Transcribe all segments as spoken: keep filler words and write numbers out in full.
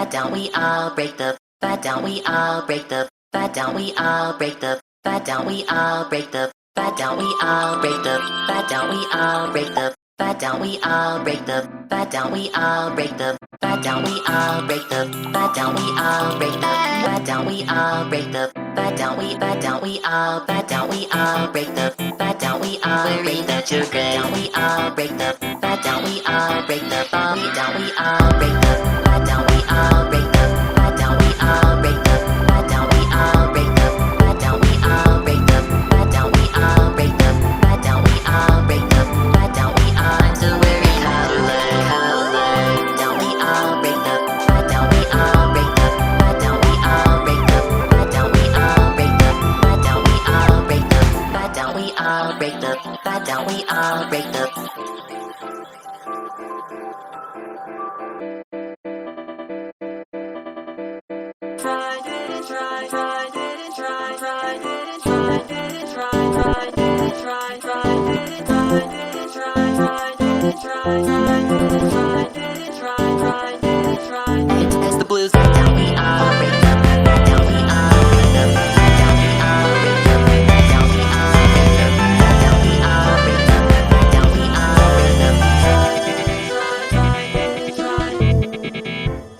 fat down, we all break the fat down, we all break the fat down, we all break the fat down, we all break the fat down, we all break the fat down, we all break the fat down, we all break the fat down, we all break the fat down, we all break the fat down, we all break the fat down, we all break the fat down, we fat down, we all fat down, we all break the fat down, we all break that you're great down, we all break the fat down, we all break the fall down, we all break the fat down, we all break the fat down, we all break the fat down, we all break the fat down, we all break the fat down, we all break the fat down, we all break the fat down, we all to where we color color down, we all break the fat down, we all break the fat down, we all break the fat down, we all break the fat down, we all break the fat down, we all break the fat down, we all break the Try, didn't try, try, didn't try, try, didn't try, didn't try, try, didn't try, try, didn't try, didn't try, try, didn't try, try, didn't try, didn't try, try, didn't try. It's the blues. Down we all break the down we all break the down we all break the down we all break the down we all break the down we all break the Try, didn't try, didn't try.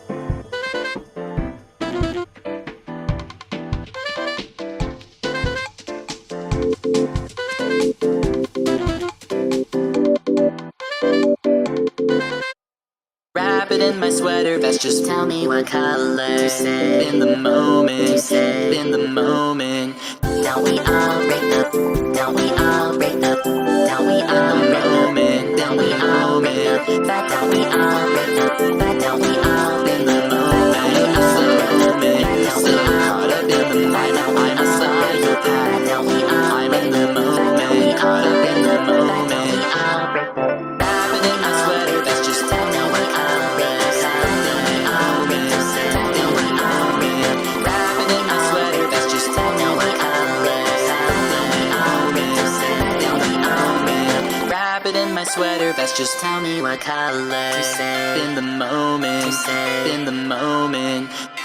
Wrap it in my sweater vest, just tell me what color to say. In the moment, say in the moment. Down we all break the, down we all break the, down we all break the moment, down we all break the, fat down we all break the, fat down we all in the moment. I'm so moment, so caught up in the moment. I'm outside the fat down we all, I'm in the moment, caught up in the moment. Wrap it in my sweater vest, just tell me what color to say. Down we all break the, down we all break the, wrap it in my sweater vest, just tell me what color. Down we all break the, down we all break the, wrap it in my sweater vest, just tell me what color to say. In the moment, in the moment.